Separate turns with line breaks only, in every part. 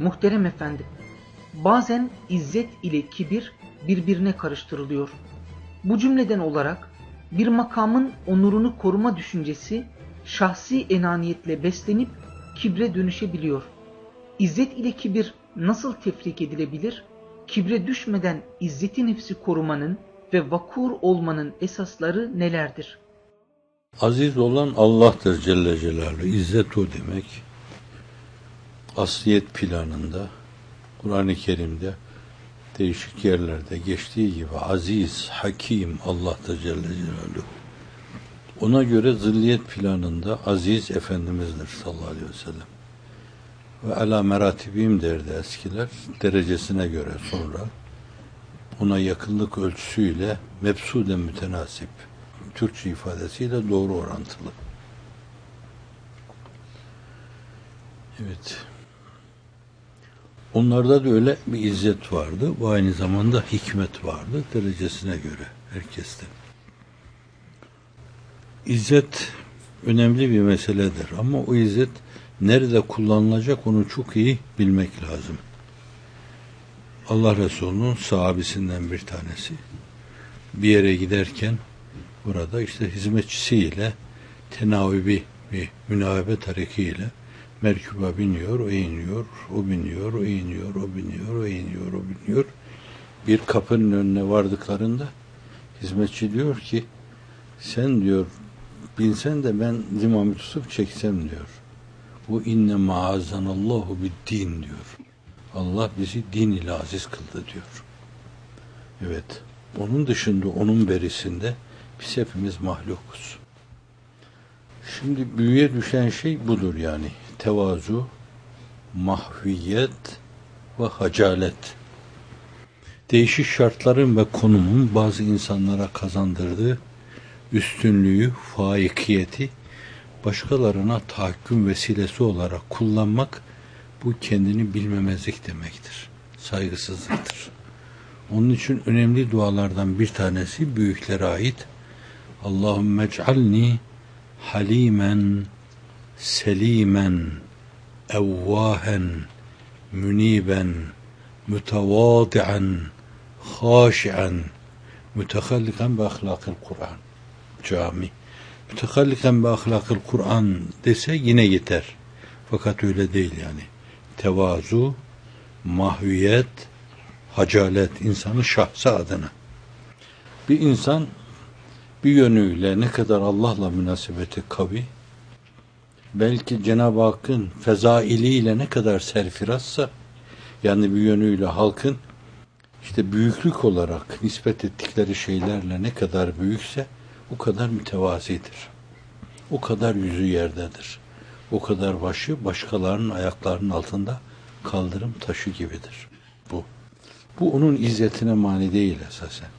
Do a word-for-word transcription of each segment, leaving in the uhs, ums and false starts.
Muhterem efendim, bazen izzet ile kibir birbirine karıştırılıyor. Bu cümleden olarak bir makamın onurunu koruma düşüncesi şahsi enaniyetle beslenip kibre dönüşebiliyor. İzzet ile kibir nasıl tefrik edilebilir? Kibre düşmeden izzeti nefsi korumanın ve vakur olmanın esasları nelerdir?
Aziz olan Allah'tır Celle Celaluhu. İzzet o demek. Asliyet planında, Kur'an-ı Kerim'de değişik yerlerde geçtiği gibi aziz, hakim Allah'tır Celle Celaluhu. Ona göre zilliyet planında aziz Efendimiz'dir sallallahu aleyhi ve sellem. Ve ala meratibim derdi eskiler, derecesine göre sonra ona yakınlık ölçüsüyle mebsuden mütenasip, Türkçe ifadesiyle doğru orantılı. Evet. Onlarda da öyle bir izzet vardı ve aynı zamanda hikmet vardı derecesine göre herkeste. İzzet önemli bir meseledir ama o izzet nerede kullanılacak onu çok iyi bilmek lazım. Allah Resulü'nün sahabesinden bir tanesi bir yere giderken burada işte hizmetçisiyle tenavübi bir münavebet harekiyle merkuba biniyor, o iniyor, o biniyor, o iniyor, o biniyor, o iniyor, o biniyor. Bir kapının önüne vardıklarında hizmetçi diyor ki sen diyor binsen de ben zimamı tutup çeksem diyor. Bu inne maazanallahu bid-din diyor. Allah bizi din ile aziz kıldı diyor. Evet. Onun dışında, onun berisinde biz hepimiz mahlukuz. Şimdi büyüye düşen şey budur yani. Tevazu, mahviyet ve hacalet. Değişik şartların ve konumun bazı insanlara kazandırdığı üstünlüğü, faikiyeti başkalarına tahakküm vesilesi olarak kullanmak, bu kendini bilmemezlik demektir. Saygısızlıktır. Onun için önemli dualardan bir tanesi büyüklere ait. Allahümme ec'alni halimen, selimen, evvahen, müniben, mütevadi'an, haşi'an, mütehallikan bi ahlakil Kur'an. Cami. Mütehallikan bi ahlakil Kur'an dese yine yeter. Fakat öyle değil yani. Tevazu, mahviyet, hacalet, insanın şahsı adına. Bir insan bir yönüyle ne kadar Allah'la münasebeti kavi, belki Cenab-ı Hakk'ın fezailiyle ne kadar serfirazsa, yani bir yönüyle halkın işte büyüklük olarak nispet ettikleri şeylerle ne kadar büyükse o kadar mütevazidir. O kadar yüzü yerdedir. O kadar başı başkalarının ayaklarının altında kaldırım taşı gibidir. Bu. Bu onun izzetine mani değil esasen.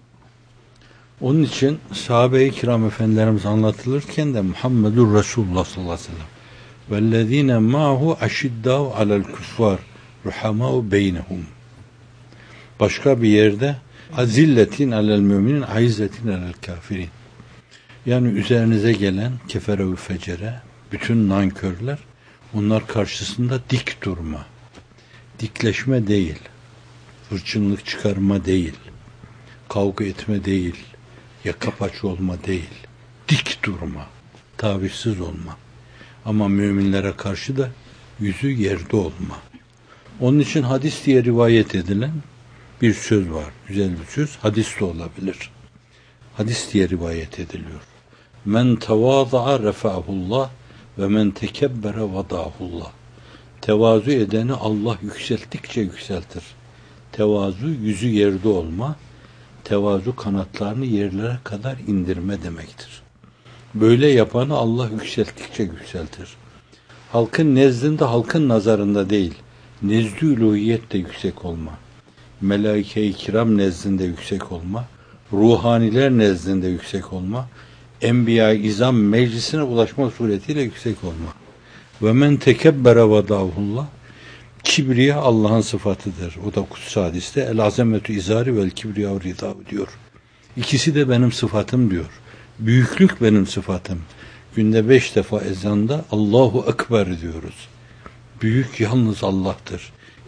Onun için sahabe-i kiram efendilerimiz anlatılırken de Muhammedur Resulullah sallallahu aleyhi ve sellem vellezine ma'hu aşiddâhu alel küffâr ruhamâhu beynehum. Başka bir yerde azilletin alel müminin aizzetin alel kafirin. Yani üzerinize gelen kefere ve fecere, bütün nankörler, onlar karşısında dik durma, dikleşme değil, hırçınlık çıkarma değil, kavga etme değil, yaka paça olma değil, dik durma, tavizsiz olma. Ama müminlere karşı da yüzü yerde olma. Onun için hadis diye rivayet edilen bir söz var, güzel bir söz, hadis de olabilir. Hadis diye rivayet ediliyor. Men tevâza'a refa'ahullah ve men tekebbere vadâhullah. Tevazu edeni Allah yükselttikçe yükseltir. Tevazu yüzü yerde olma, tevazu kanatlarını yerlere kadar indirme demektir. Böyle yapanı Allah yükselttikçe yükseltir. Halkın nezdinde, halkın nazarında değil, nezdü uluhiyette yüksek olma, melaike-i kiram nezdinde yüksek olma, ruhaniler nezdinde yüksek olma, enbiya-i izam meclisine ulaşma suretiyle yüksek olma. Ve men tekebbere vadâhullah, kibriya Allah'ın sıfatıdır. O da kutsal hadiste el azametü izari vel kibriya rida diyor. İkisi de benim sıfatım diyor. Büyüklük benim sıfatım. Günde beş defa ezanda Allahu Ekber diyoruz. Büyük yalnız Allah'tır.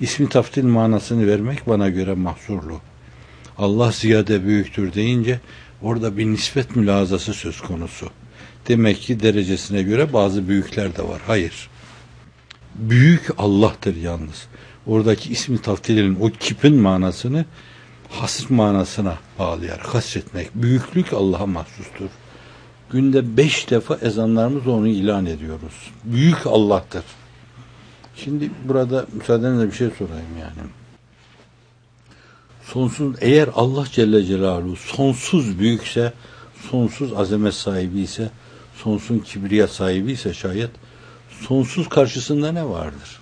İsmi taftil manasını vermek bana göre mahzurlu. Allah ziyade büyüktür deyince orada bir nispet mülazası söz konusu. Demek ki derecesine göre bazı büyükler de var. Hayır. Büyük Allah'tır yalnız. Oradaki ismi taftilin o kipin manasını hasr manasına bağlayarak hasretmek. Büyüklük Allah'a mahsustur. Günde beş defa ezanlarımız onu ilan ediyoruz. Büyük Allah'tır. Şimdi burada müsaadenizle bir şey sorayım yani. Sonsuz, eğer Allah Celle Celaluhu sonsuz büyükse, sonsuz azamet sahibi ise, sonsuz kibriya sahibi ise şayet, sonsuz karşısında ne vardır?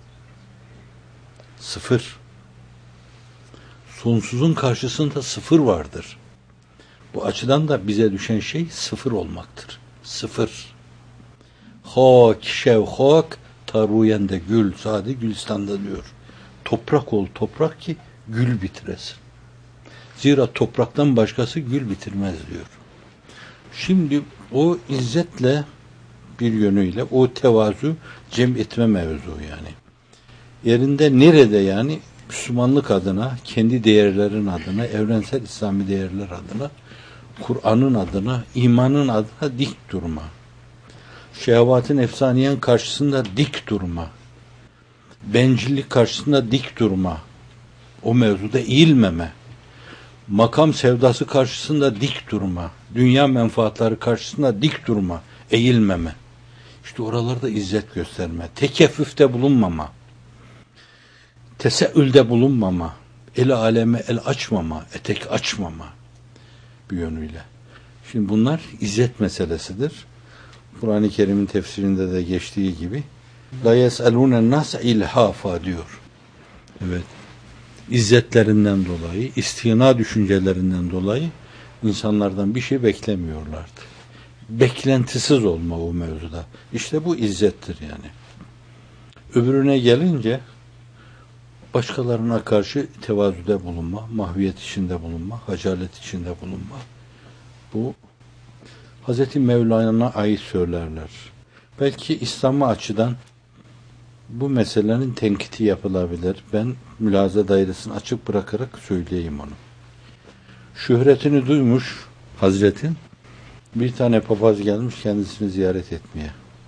Sıfır. Sonsuzun karşısında sıfır vardır. Bu açıdan da bize düşen şey sıfır olmaktır. Sıfır. Hak, şevhak, taruyende gül, sade Gülistan'da diyor. Toprak ol, toprak ki gül bitiresin. Zira topraktan başkası gül bitirmez diyor. Şimdi o izzetle bir yönüyle o tevazu cem etme mevzu yani. Yerinde nerede yani Müslümanlık adına, kendi değerlerin adına, evrensel İslami değerler adına, Kur'an'ın adına, imanın adına dik durma. Şehvatın efsaniyen karşısında dik durma. Bencillik karşısında dik durma. O mevzuda eğilmeme. Makam sevdası karşısında dik durma. Dünya menfaatları karşısında dik durma. Eğilmeme. İşte oralarda izzet gösterme. Tekeffüfte bulunmama. Teseülde bulunmama. El aleme el açmama. Etek açmama. Bir yönüyle. Şimdi bunlar izzet meselesidir. Kur'an-ı Kerim'in tefsirinde de geçtiği gibi la yes'elûnen nas ilhafa diyor. Evet. İzzetlerinden dolayı, istina düşüncelerinden dolayı insanlardan bir şey beklemiyorlardı. Beklentisiz olma o mevzuda. İşte bu izzettir yani. Öbürüne gelince başkalarına karşı tevazuda bulunma, mahviyet içinde bulunma, hacalet içinde bulunma. Bu Hazreti Mevlana'ya ait söylerler. Belki İslam'a açıdan bu meselenin tenkiti yapılabilir. Ben mülahaza dairesini açık bırakarak söyleyeyim onu. Şöhretini duymuş Hazretin, bir tane papaz gelmiş kendisini ziyaret etmeye.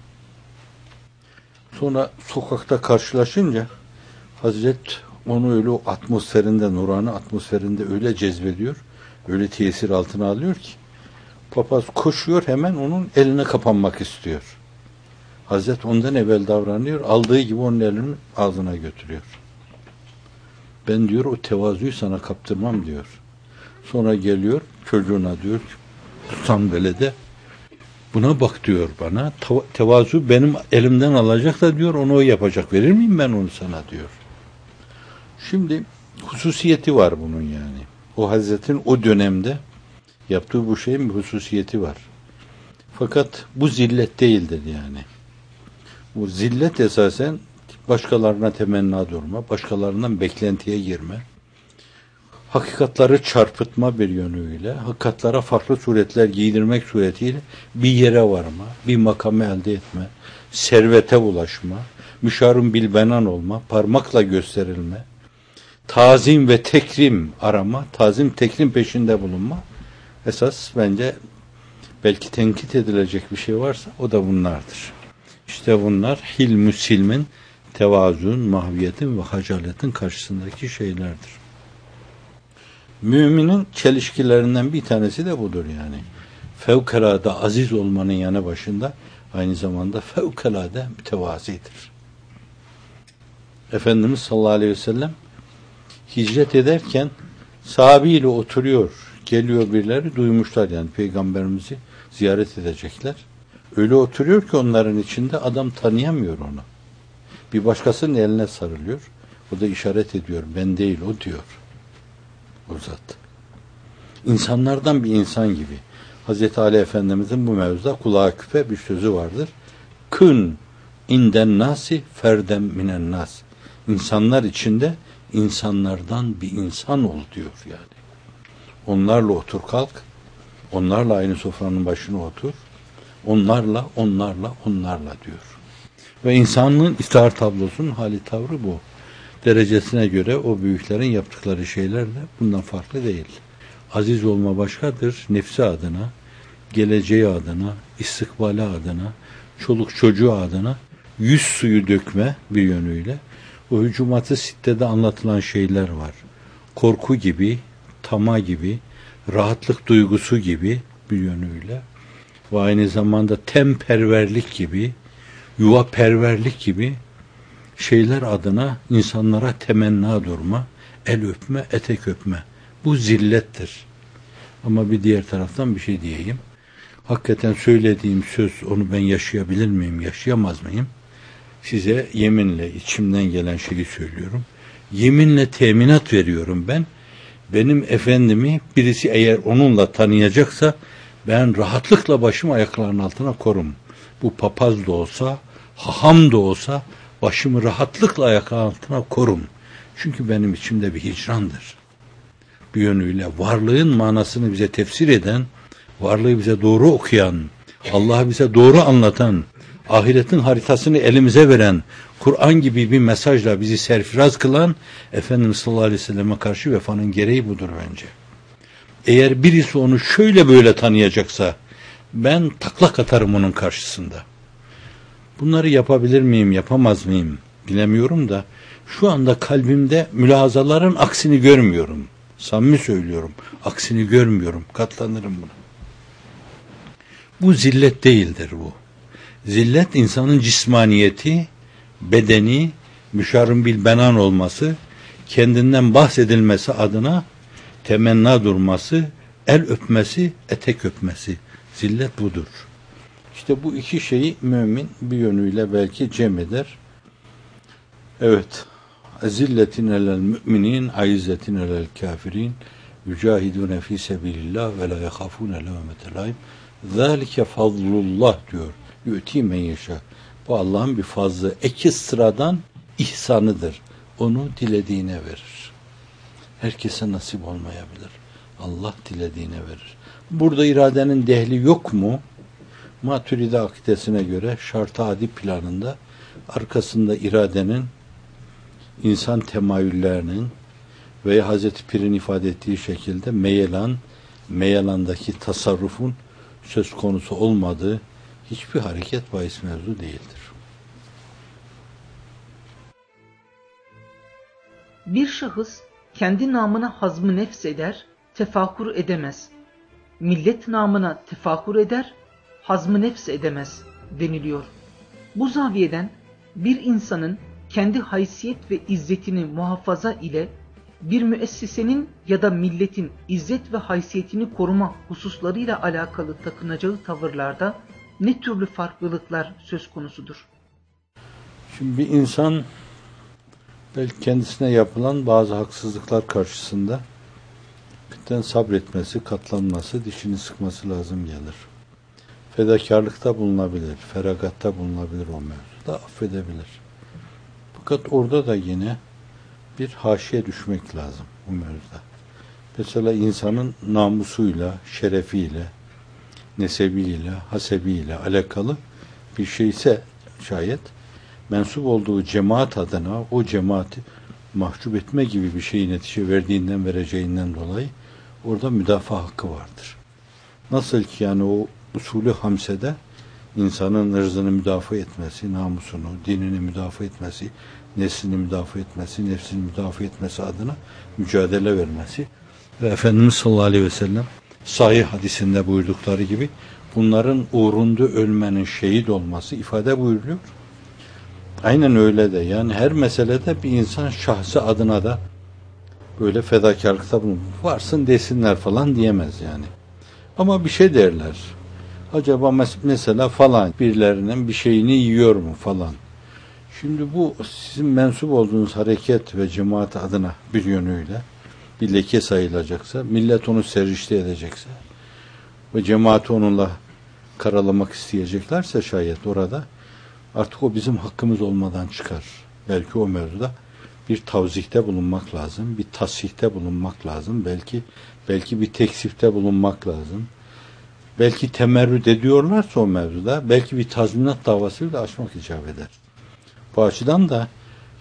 Sonra sokakta karşılaşınca Hazret onu öyle o atmosferinde, nurani atmosferinde öyle cezbediyor, öyle tesir altına alıyor ki papaz koşuyor, hemen onun eline kapanmak istiyor. Hazret ondan evvel davranıyor, aldığı gibi onun elini ağzına götürüyor. Ben diyor o tevazuyu sana kaptırmam diyor. Sonra geliyor çocuğuna diyor ki tutan belede buna bak diyor bana, tevazu benim elimden alacak da diyor onu o yapacak, verir miyim ben onu sana diyor. Şimdi hususiyeti var bunun yani. O Hazretin o dönemde yaptığı bu şeyin bir hususiyeti var. Fakat bu zillet değildir yani. Bu zillet esasen başkalarına temenna durma, başkalarından beklentiye girme, hakikatları çarpıtma bir yönüyle, hakikatlara farklı suretler giydirmek suretiyle bir yere varma, bir makamı elde etme, servete ulaşma, müşarun bilbenan olma, parmakla gösterilme, tazim ve tekrim arama, tazim tekrim peşinde bulunma. Esas bence belki tenkit edilecek bir şey varsa o da bunlardır. İşte bunlar hilmü silmin, tevazun, mahviyetin ve hacaletin karşısındaki şeylerdir. Müminin çelişkilerinden bir tanesi de budur yani. Fevkalade aziz olmanın yanı başında aynı zamanda fevkalade mütevazidir. Efendimiz sallallahu aleyhi ve sellem hicret ederken sahabiyle oturuyor. Geliyor birileri, duymuşlar yani peygamberimizi ziyaret edecekler. Öyle oturuyor ki onların içinde adam tanıyamıyor onu. Bir başkasının eline sarılıyor. O da işaret ediyor. Ben değil o diyor. O zat. İnsanlardan bir insan gibi. Hazreti Ali Efendimizin bu mevzuda kulağa küpe bir sözü vardır. Kün inden nasi ferdem minen nas. İnsanlar içinde insanlardan bir insan ol diyor yani. Onlarla otur kalk. Onlarla aynı sofranın başına otur. Onlarla, onlarla, onlarla diyor. Ve insanlığın iftihar tablosunun hali tavrı bu. Derecesine göre o büyüklerin yaptıkları şeyler de bundan farklı değil. Aziz olma başkadır, nefsi adına, geleceği adına, istikbali adına, çoluk çocuğu adına yüz suyu dökme bir yönüyle. O Hücumat-ı Sitte'de anlatılan şeyler var. Korku gibi, tama gibi, rahatlık duygusu gibi bir yönüyle ve aynı zamanda temperverlik gibi, yuva perverlik gibi şeyler adına insanlara temenna durma, el öpme, etek öpme. Bu zillettir. Ama bir diğer taraftan bir şey diyeyim. Hakikaten söylediğim söz, onu ben yaşayabilir miyim, yaşayamaz mıyım? Size yeminle, içimden gelen şeyi söylüyorum. Yeminle teminat veriyorum ben. Benim efendimi birisi eğer onunla tanıyacaksa ben rahatlıkla başımı ayaklarının altına korum. Bu papaz da olsa, haham da olsa başımı rahatlıkla ayaklarının altına korum. Çünkü benim içimde bir hicrandır. Bir yönüyle varlığın manasını bize tefsir eden, varlığı bize doğru okuyan, Allah'ı bize doğru anlatan, ahiretin haritasını elimize veren, Kur'an gibi bir mesajla bizi serfiraz kılan Efendimiz sallallahu aleyhi ve selleme karşı vefanın gereği budur bence. Eğer birisi onu şöyle böyle tanıyacaksa ben taklak atarım onun karşısında. Bunları yapabilir miyim, yapamaz mıyım bilemiyorum da şu anda kalbimde mülahazaların aksini görmüyorum. Samimi söylüyorum. Aksini görmüyorum. Katlanırım buna. Bu zillet değildir bu. Zillet insanın cismaniyeti, bedeni, müşarrın bil benan olması, kendinden bahsedilmesi adına temenna durması, el öpmesi, etek öpmesi. Zillet budur. İşte bu iki şeyi mümin bir yönüyle belki cem eder. Evet. Zilletin alel müminin, aizzetin alel kafirin, yücahidune fî sebilillah ve la yehafûne levmete laim. Zâlike fazlullah diyor. Yü'tî men yeşâ. Bu Allah'ın bir fazlı, eki sıradan ihsanıdır. Onu dilediğine verir. Herkese nasip olmayabilir. Allah dilediğine verir. Burada iradenin dehli yok mu? Maturidi akidesine göre şart-ı adi planında arkasında iradenin, insan temayüllerinin veya Hazreti Pir'in ifade ettiği şekilde meyelan, meyelandaki tasarrufun söz konusu olmadığı hiçbir hareket bahis mevzu değildir.
Bir şahıs kendi namına hazmı nefs eder, tefakur edemez. Millet namına tefakur eder, hazmı nefs edemez deniliyor. Bu zaviyeden bir insanın kendi haysiyet ve izzetini muhafaza ile bir müessesenin ya da milletin izzet ve haysiyetini koruma hususlarıyla alakalı takınacağı tavırlarda ne türlü farklılıklar söz konusudur?
Şimdi bir insan belki kendisine yapılan bazı haksızlıklar karşısında bitten sabretmesi, katlanması, dişini sıkması lazım gelir. Fedakarlıkta bulunabilir, feragatta bulunabilir o mevzuda, affedebilir. Fakat orada da yine bir haşiye düşmek lazım bu mevzuda. Mesela insanın namusuyla, şerefiyle, nesebiyle, hasebiyle alakalı bir şeyse şayet mensup olduğu cemaat adına o cemaati mahcup etme gibi bir şeyi netice verdiğinden, vereceğinden dolayı orada müdafaa hakkı vardır. Nasıl ki yani o usulü hamsede insanın ırzını müdafaa etmesi, namusunu, dinini müdafaa etmesi, neslini müdafaa etmesi, nefsini müdafaa etmesi adına mücadele vermesi ve Efendimiz sallallahu aleyhi ve sellem sahih hadisinde buyurdukları gibi bunların uğrunda ölmenin şehit olması ifade buyuruyor. Aynen öyle de yani her meselede bir insan şahsı adına da böyle fedakarlıkta bulunur. Varsın desinler falan diyemez yani. Ama bir şey derler. Acaba mes- mesela falan birilerinin bir şeyini yiyor mu falan. Şimdi bu sizin mensup olduğunuz hareket ve cemaat adına bir yönüyle bir leke sayılacaksa, millet onu serrişte edecekse ve cemaati onunla karalamak isteyeceklerse şayet orada artık o bizim hakkımız olmadan çıkar. Belki o mevzuda bir tavzihte bulunmak lazım, bir tasihte bulunmak lazım, belki belki bir teksifte bulunmak lazım. Belki temerrüt ediyorlarsa o mevzuda, belki bir tazminat davasıyla açmak icap eder. Bu açıdan da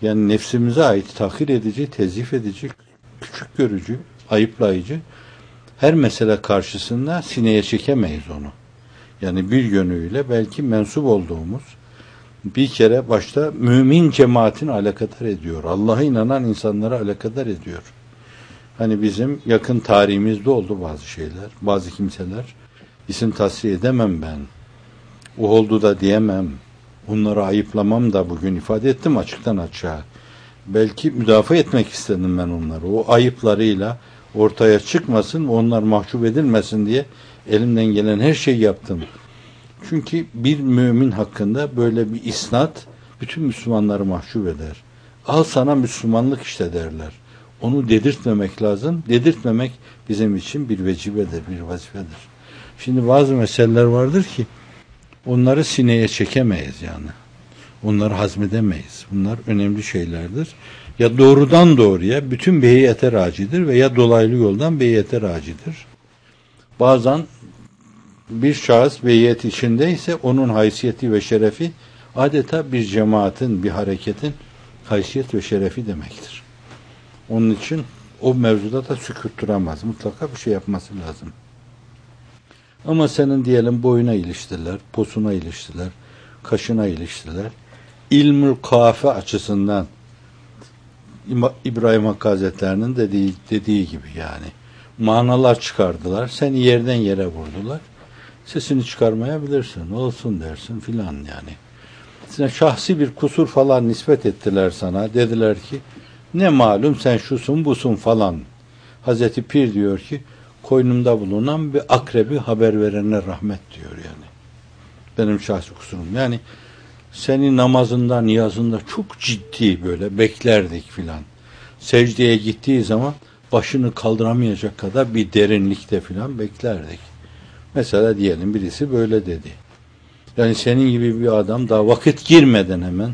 Yani nefsimize ait tahkir edici, tezif edici, küçük görücü, ayıplayıcı her mesele karşısında sineye çekemeyiz onu. Yani bir yönüyle belki mensup olduğumuz bir kere başta mümin cemaatin alakadar ediyor. Allah'a inanan insanlara alakadar ediyor. Hani bizim yakın tarihimizde oldu bazı şeyler, bazı kimseler. İsim tasfiye edemem ben. O oldu da diyemem. Onları ayıplamam da bugün ifade ettim açıktan açığa. Belki müdafaa etmek istedim ben onları. O ayıplarıyla ortaya çıkmasın, onlar mahcup edilmesin diye elimden gelen her şeyi yaptım. Çünkü bir mümin hakkında böyle bir isnat bütün Müslümanları mahcup eder. Al sana Müslümanlık işte derler. Onu dedirtmemek lazım. Dedirtmemek bizim için bir vecibedir, bir vazifedir. Şimdi bazı meseleler vardır ki onları sineye çekemeyiz yani. Onları hazmedemeyiz. Bunlar önemli şeylerdir. Ya doğrudan doğruya bütün beyiyete racidir veya dolaylı yoldan beyiyete racidir. Bazen bir şahıs beyiyet içindeyse onun haysiyeti ve şerefi adeta bir cemaatin, bir hareketin haysiyet ve şerefi demektir. Onun için o mevzuda da sükût duramaz. Mutlaka bir şey yapması lazım. Ama senin diyelim boyuna iliştiler, posuna iliştiler, kaşına iliştiler. İlmül kafe açısından İbrahim Hakkı Hazretleri'nin dediği, dediği gibi yani. Manalar çıkardılar. Seni yerden yere vurdular. Sesini çıkarmayabilirsin. Olsun dersin filan yani. Size şahsi bir kusur falan nispet ettiler sana. Dediler ki ne malum sen şusun busun falan. Hazreti Pir diyor ki koynumda bulunan bir akrebi haber verene rahmet diyor yani. Benim şahsi kusurum. Yani seni namazında, niyazında çok ciddi böyle beklerdik filan. Secdeye gittiği zaman başını kaldıramayacak kadar bir derinlikte filan beklerdik. Mesela diyelim birisi böyle dedi. Yani senin gibi bir adam daha vakit girmeden hemen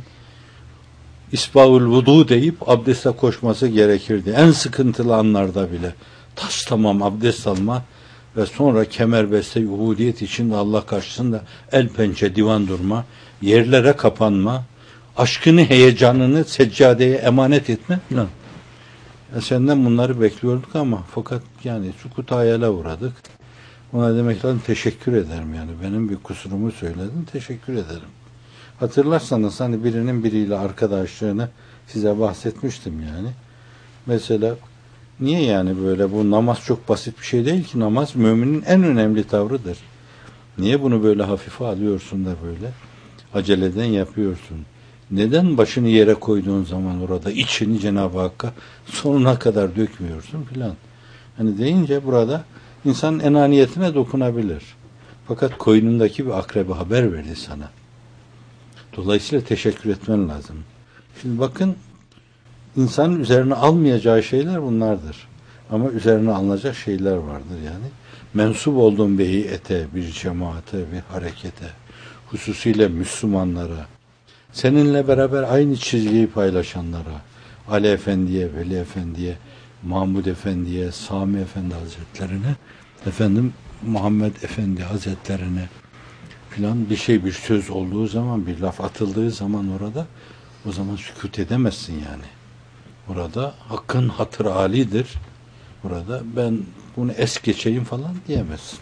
İsbahul vudu deyip abdeste koşması gerekirdi. En sıkıntılı anlarda bile. Tas tamam abdest alma ve sonra kemerbeste ubudiyet içinde Allah karşısında el pençe divan durma, yerlere kapanma, aşkını, heyecanını seccadeye emanet etme falan. Ya senden bunları bekliyorduk ama fakat yani sukut hayale uğradık. Ona demek lazım teşekkür ederim yani. Benim bir kusurumu söyledin, teşekkür ederim. Hatırlarsanız hani birinin biriyle arkadaşlığını size bahsetmiştim yani. Mesela niye yani böyle bu namaz çok basit bir şey değil ki, namaz müminin en önemli tavrıdır. Niye bunu böyle hafife alıyorsun da böyle aceleden yapıyorsun? Neden başını yere koyduğun zaman orada içini Cenab-ı Hakk'a sonuna kadar dökmüyorsun filan? Hani deyince burada insanın enaniyetine dokunabilir. Fakat koynundaki bir akrebi haber verdi sana. Dolayısıyla teşekkür etmen lazım. Şimdi bakın, insanın üzerine almayacağı şeyler bunlardır. Ama üzerine alınacak şeyler vardır yani. Mensup olduğun bir heyete, bir cemaate, bir harekete, hususiyle Müslümanlara, seninle beraber aynı çizgiyi paylaşanlara, Ali Efendi'ye, Veli Efendi'ye, Mahmud Efendi'ye, Sami Efendi Hazretlerine, efendim Muhammed Efendi Hazretlerine filan bir şey, bir söz olduğu zaman, bir laf atıldığı zaman orada, o zaman sükût edemezsin yani. Orada hakkın hatır alidir. Burada ben bunu es geçeyim falan diyemezsin.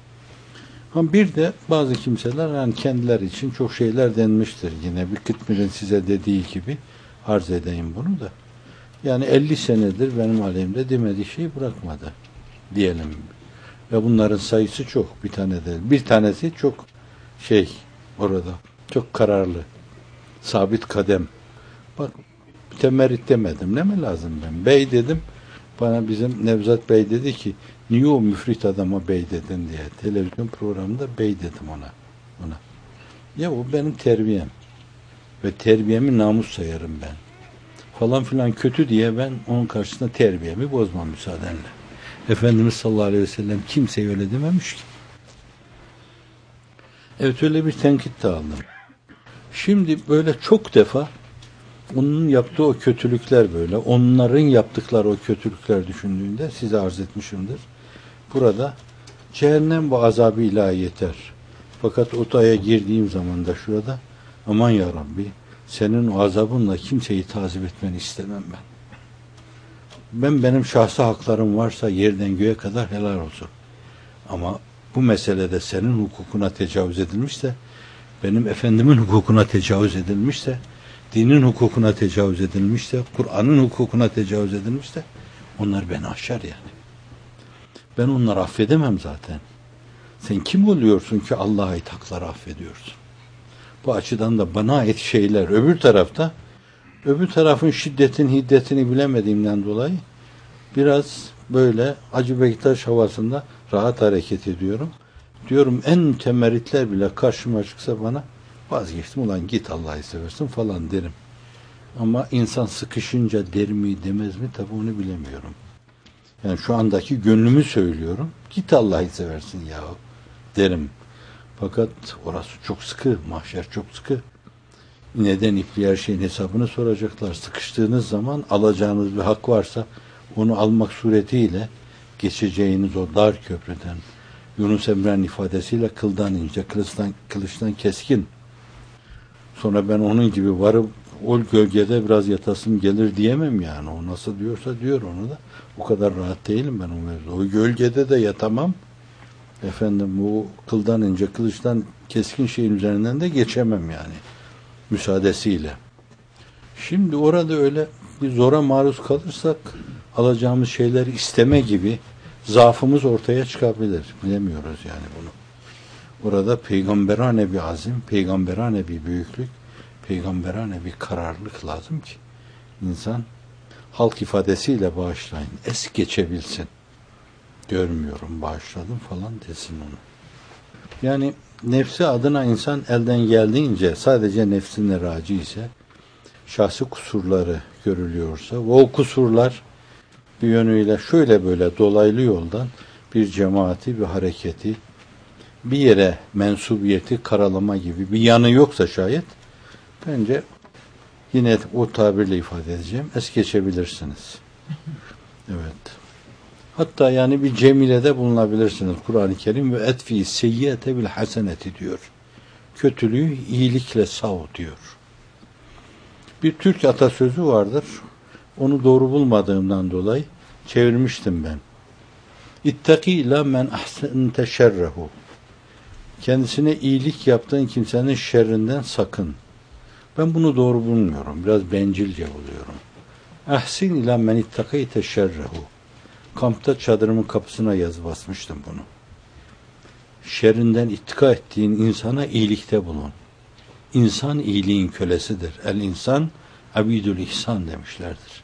Ama bir de bazı kimseler yani kendileri için çok şeyler denmiştir. Yine bir kıtmirin size dediği gibi arz edeyim bunu da. Yani elli senedir benim aleyhimde demediği şeyi bırakmadı diyelim. Ve bunların sayısı çok. Bir tane değil. Bir tanesi çok şey orada. Çok kararlı. Sabit kadem. Bak temerrit demedim. Ne mi lazım ben? Bey dedim. Bana bizim Nevzat Bey dedi ki niye o müfrit adama bey dedin diye. Televizyon programında bey dedim ona. ona. Ya o benim terbiyem. Ve terbiyemi namus sayarım ben. Falan filan kötü diye ben onun karşısında terbiyemi bozmam müsaadenle. Efendimiz sallallahu aleyhi ve sellem kimseye öyle dememiş ki. Evet, öyle bir tenkit de aldım. Şimdi böyle çok defa onun yaptığı o kötülükler böyle, onların yaptıkları o kötülükler düşündüğünde size arz etmişimdir. Burada cehennem ve azabı ilahi yeter. Fakat otaya girdiğim zaman da şurada aman ya Rabbi senin o azabınla kimseyi tazip etmeni istemem ben. Ben benim şahsi haklarım varsa yerden göğe kadar helal olsun. Ama bu meselede senin hukukuna tecavüz edilmişse, benim efendimin hukukuna tecavüz edilmişse, dinin hukukuna tecavüz edilmişse, Kur'an'ın hukukuna tecavüz edilmişse, onlar beni aşar yani. Ben onları affedemem zaten. Sen kim oluyorsun ki Allah'a ait hakları affediyorsun? Bu açıdan da bana ait şeyler öbür tarafta, öbür tarafın şiddetini, hiddetini bilemediğimden dolayı biraz böyle Hacı Bektaş havasında rahat hareket ediyorum. Diyorum en temerritler bile karşıma çıksa bana vazgeçtim, ulan git Allah'ı seversin falan derim. Ama insan sıkışınca der mi demez mi tabi onu bilemiyorum. Yani şu andaki gönlümü söylüyorum. Git Allah'ı seversin yahu derim. Fakat orası çok sıkı, mahşer çok sıkı. Neden ipliği her şeyin hesabını soracaklar. Sıkıştığınız zaman alacağınız bir hak varsa onu almak suretiyle geçeceğiniz o dar köprüden, Yunus Emre'nin ifadesiyle kıldan ince, kılıçtan, kılıçtan keskin. Sonra ben onun gibi varıp o gölgede biraz yatasım gelir diyemem yani. O nasıl diyorsa diyor onu da. O kadar rahat değilim ben o mevzuda. O gölgede de yatamam. Efendim bu kıldan ince, kılıçtan keskin şeyin üzerinden de geçemem yani. Müsaadesiyle. Şimdi orada öyle bir zora maruz kalırsak alacağımız şeyleri isteme gibi zaafımız ortaya çıkabilir. Bilemiyoruz yani bunu. Orada peygamberane bir azim, peygamberane bir büyüklük, peygamberane bir kararlılık lazım ki insan halk ifadesiyle bağışlayın, es geçebilsin. Görmüyorum, bağışladım falan desin onu. Yani nefsi adına insan elden geldiğince sadece nefsine raci ise, şahsi kusurları görülüyorsa ve o kusurlar bir yönüyle şöyle böyle dolaylı yoldan bir cemaati, bir hareketi, bir yere mensubiyeti karalama gibi bir yanı yoksa şayet, bence yine o tabirle ifade edeceğim, es geçebilirsiniz. Evet. Hatta yani bir cemilede bulunabilirsiniz. Kur'an-ı Kerim ve etfi seyyiyete bil haseneti diyor. Kötülüğü iyilikle sav diyor. Bir Türk atasözü vardır. Onu doğru bulmadığımdan dolayı çevirmiştim ben. İttaki ila men ahsente şerrehu. Kendisine iyilik yaptığın kimsenin şerrinden sakın. Ben bunu doğru bulmuyorum. Biraz bencilce buluyorum. Ahsin ila men ittakayte şerrehu. Kampta çadırımın kapısına yazı basmıştım bunu. Şerrinden ittika ettiğin insana iyilikte bulun. İnsan iyiliğin kölesidir. El insan abidül ihsan demişlerdir.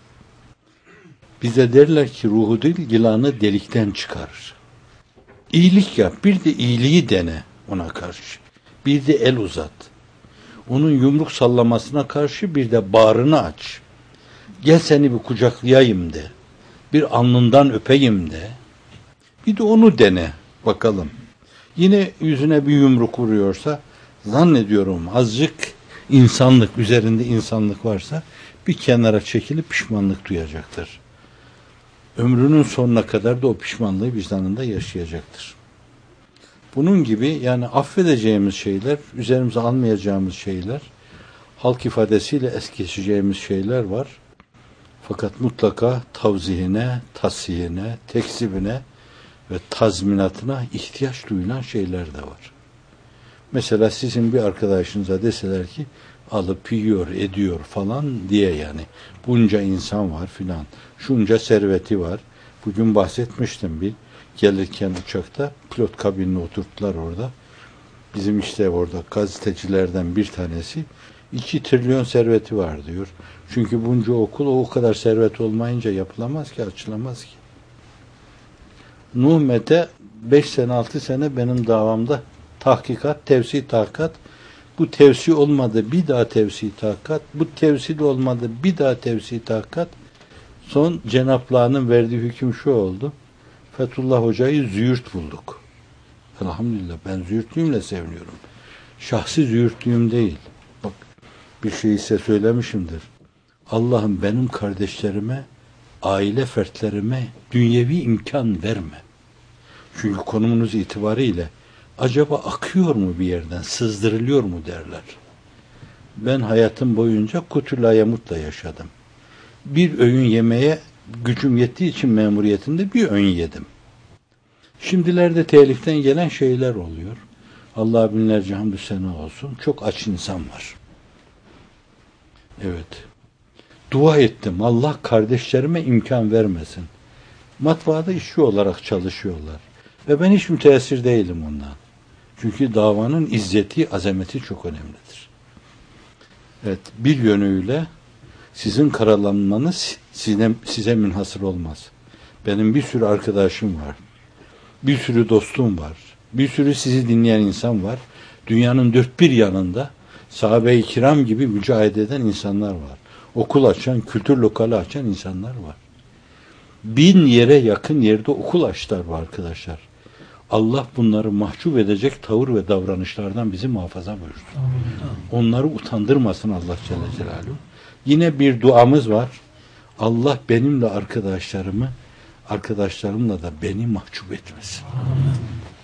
Bize derler ki ruhu değil, yılanı delikten çıkarır. İyilik yap, bir de iyiliği dene ona karşı. Bir de el uzat. Onun yumruk sallamasına karşı bir de bağrını aç. Gel seni bir kucaklayayım de. Bir alnından öpeyim de. Bir de onu dene bakalım. Yine yüzüne bir yumruk vuruyorsa zannediyorum azıcık insanlık, üzerinde insanlık varsa bir kenara çekilip pişmanlık duyacaktır. Ömrünün sonuna kadar da o pişmanlığı vicdanında yaşayacaktır. Bunun gibi yani affedeceğimiz şeyler, üzerimize almayacağımız şeyler, halk ifadesiyle es geçeceğimiz şeyler var. Fakat mutlaka tavzihine, tasihine, tekzibine ve tazminatına ihtiyaç duyulan şeyler de var. Mesela sizin bir arkadaşınıza deseler ki alıp yiyor, ediyor falan diye yani. Bunca insan var filan. Şunca serveti var. Bugün bahsetmiştim bir. Gelirken uçakta pilot kabinine oturttular orada. Bizim işte orada gazetecilerden bir tanesi iki trilyon serveti var diyor. Çünkü bunca okul o kadar servet olmayınca yapılamaz ki, açılamaz ki. Nuh Mete beş sene altı sene benim davamda tahkikat, tevsi tahkikat. Bu tevsi olmadı, bir daha tevsi tahkikat. Bu tevsi de olmadı, bir daha tevsi tahkikat. Son Cenab-ı verdiği hüküm şu oldu. Fethullah Hoca'yı züğürt bulduk. Elhamdülillah ben züğürtlüğümle seviniyorum. Şahsi züğürtlüğüm değil. Bak bir şey size söylemişimdir. Allah'ım benim kardeşlerime, aile fertlerime dünyevi imkan verme. Çünkü konumunuz itibariyle acaba akıyor mu bir yerden, sızdırılıyor mu derler. Ben hayatım boyunca kutula yamutla yaşadım. Bir öğün yemeye gücüm yettiği için memuriyetinde bir öğün yedim. Şimdilerde teliften gelen şeyler oluyor. Allah'a binlerce hamdü sena olsun. Çok aç insan var. Evet. Dua ettim. Allah kardeşlerime imkan vermesin. Matbaada işçi olarak çalışıyorlar. Ve ben hiç müteessir değilim ondan. Çünkü davanın izzeti, azameti çok önemlidir. Evet, bir yönüyle sizin karalanmanız size, size münhasır olmaz. Benim bir sürü arkadaşım var. Bir sürü dostum var. Bir sürü sizi dinleyen insan var. Dünyanın dört bir yanında sahabe-i kiram gibi mücadele eden insanlar var. Okul açan, kültür lokali açan insanlar var. Bin yere yakın yerde okul açtılar bu arkadaşlar. Allah bunları mahcup edecek tavır ve davranışlardan bizi muhafaza buyursun. Onları utandırmasın Allah Celle Celaluhu. Yine bir duamız var. Allah benimle arkadaşlarımı, arkadaşlarımla da beni mahcup etmesin.